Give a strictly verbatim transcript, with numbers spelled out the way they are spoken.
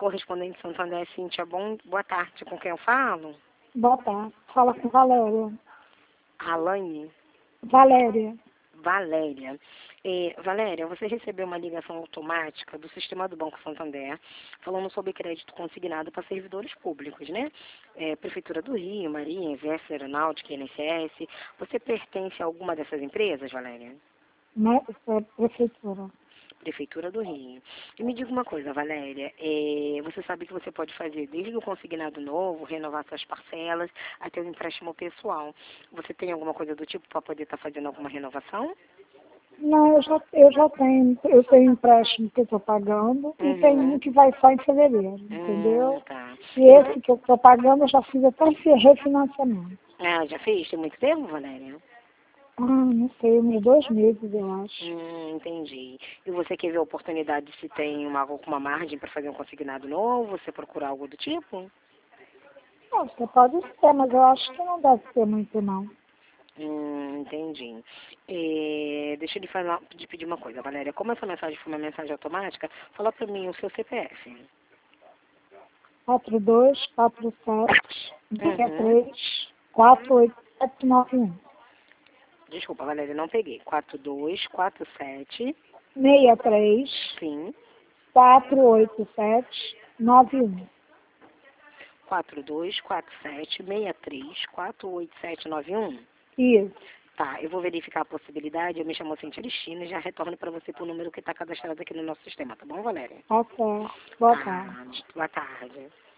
correspondente Santander, Cíntia, bom, boa tarde. Com quem eu falo? Boa tarde. Fala com Valéria. Alane? Valéria. Valéria. É, Valéria, você recebeu uma ligação automática do sistema do Banco Santander falando sobre crédito consignado para servidores públicos, né? É, Prefeitura do Rio, Marinha, Exército, Aeronáutica, I N S S. Você pertence a alguma dessas empresas, Valéria? Né? É prefeitura. Prefeitura do Rio. E me diga uma coisa, Valéria, é, você sabe que você pode fazer desde o consignado novo, renovar suas parcelas, até o empréstimo pessoal. Você tem alguma coisa do tipo para poder estar fazendo alguma renovação? Não, eu já, eu já tenho, eu tenho empréstimo que eu estou pagando e tem um Uhum. que vai só em fevereiro, Hum, entendeu? tá. E E você... esse que eu estou pagando eu já fiz até esse refinanciamento. Ah, já fez? Tem muito tempo, Valéria? Ah, não sei, uns dois meses, eu acho. Hum, entendi. E você quer ver a oportunidade se tem uma, alguma margem para fazer um consignado novo? Você procurar algo do tipo? Não, você pode ser, mas eu acho que não deve ser muito, não. Hum, entendi. É, deixa eu lhe, falar, de pedir uma coisa, Valéria. Como essa mensagem foi uma mensagem automática, fala para mim o seu C P F. quatro dois quatro sete, seis Uhum. três, quatro oito sete nove um. Desculpa, Valéria, não peguei. quatro dois quatro sete, seis três, sim. quatro oito sete, nove um. quatro dois quatro sete, seis três, quatro oito sete nove um. Isso. Tá, eu vou verificar a possibilidade. Eu me chamo Cintia Cristina e já retorno para você por número que está cadastrado aqui no nosso sistema, tá bom, Valéria? Tá certo. Boa tarde. Tá, boa tarde.